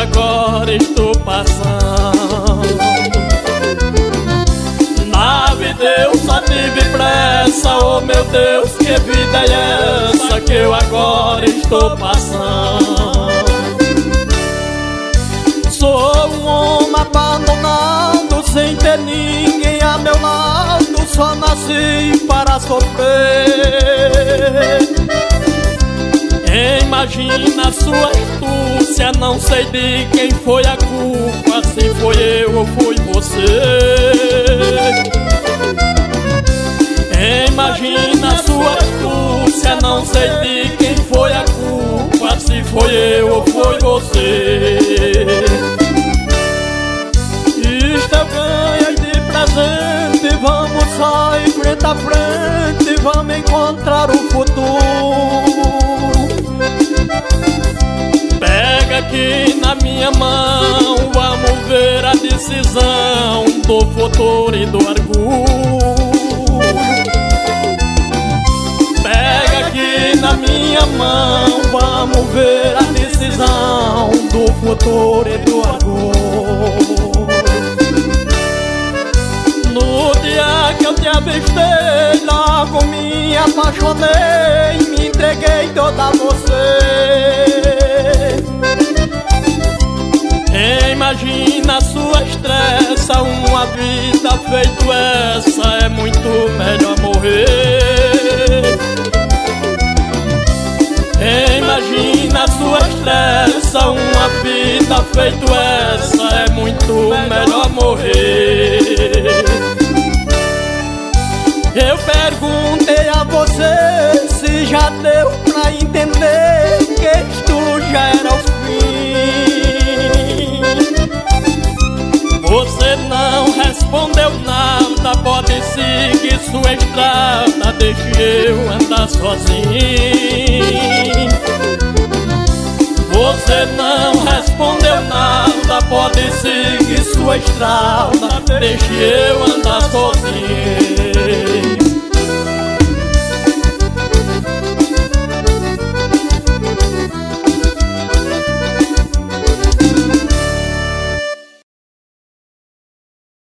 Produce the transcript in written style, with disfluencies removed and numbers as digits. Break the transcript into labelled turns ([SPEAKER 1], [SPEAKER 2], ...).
[SPEAKER 1] agora estou passando. Na vida eu só tive pressa, oh meu Deus, que vida é essa que eu agora estou passando? Sou um homem abandonado, sem ter ninguém a meu lado, só nasci para sofrer. Imagina a sua astúcia, não sei de quem foi a culpa, se foi eu ou foi você. Imagina a sua astúcia, não sei de quem foi a culpa, se foi eu ou foi você. Isto eu ganhei de presente, vamos sair frente a frente, vamos encontrar o futuro. Pega aqui na minha mão, vamos ver a decisão do futuro e do orgulho. Pega aqui na minha mão, vamos ver a decisão do futuro e do orgulho. No dia que eu te avistei, logo me apaixonei, me entreguei toda a você. Imagina a sua estressa, uma vida feito essa, é muito melhor morrer. Imagina a sua estressa, uma vida feito essa, é muito melhor morrer. Eu perguntei a você se já deu pra entender que isto já era o fim. Você não respondeu nada, pode seguir sua estrada, deixe eu andar sozinho. Você não respondeu nada, pode seguir sua estrada, deixe eu andar sozinho.